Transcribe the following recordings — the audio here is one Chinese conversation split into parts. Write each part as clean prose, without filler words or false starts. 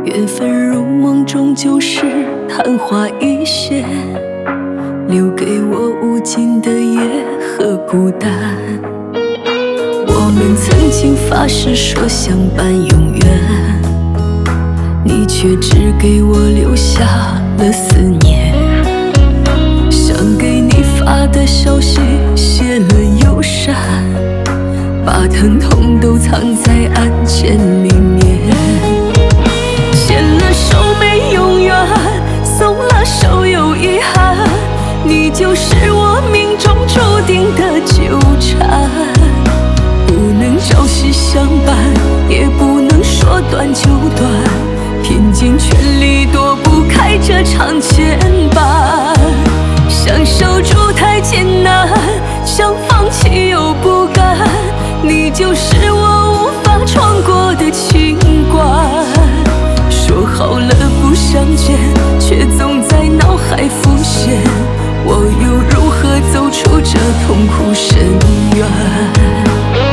缘分如梦，终究是昙花一现，留给我无尽的夜和孤单。我们曾经发誓说相伴永远，你却只给我留下了思念。想给你发的消息写了又删，把疼痛都藏在案件里面。牵了手没永远，松了手有遗憾，你就是我命中注定的纠缠。不能朝夕相伴，也不能说断就断，拼尽全力躲不开这场牵绊。想守住太艰难，想放弃又不甘，你就是我无法闯过的情关。说好了不相见，却总在脑海浮现，我又如何走出这痛苦深渊？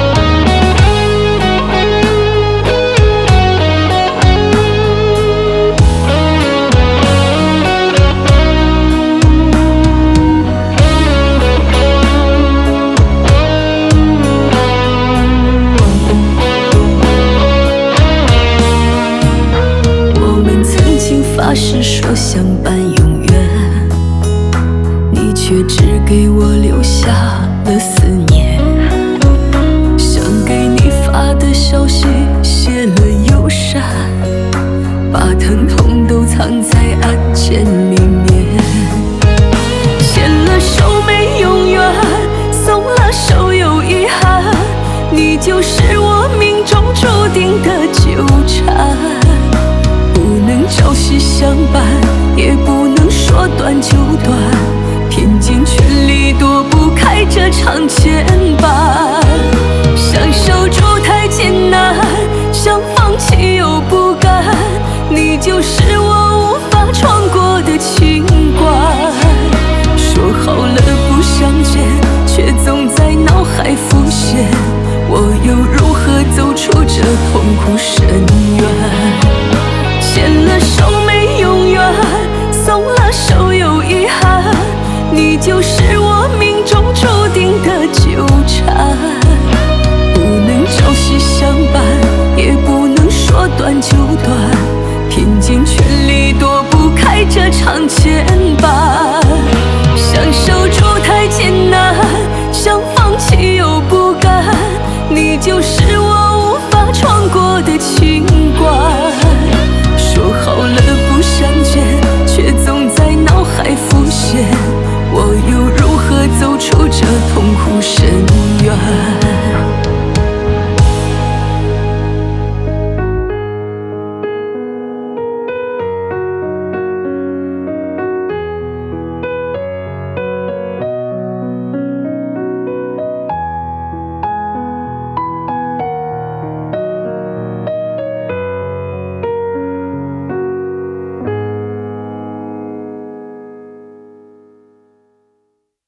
发誓说相伴永远，你却只给我留下了思念。想给你发的消息写了又删，把疼痛都藏在案件里面。牵了手没永远，松了手有遗憾，你就是我命中注定的纠缠。不能朝夕相伴，也不能说断就断，拼尽全力躲不开这场牵绊。想守住太艰难，想放弃又不甘，你就是我无法闯过的情关。说好了不相见，却总在脑海浮现，我又如何走出这痛苦深渊？牵了手没永远，松了手有遗憾，你就是我命中注定的纠缠。不能朝夕相伴，也不能说断就断，拼尽全力躲不开这场牵绊。想守住太艰难，想放弃又不甘，你就是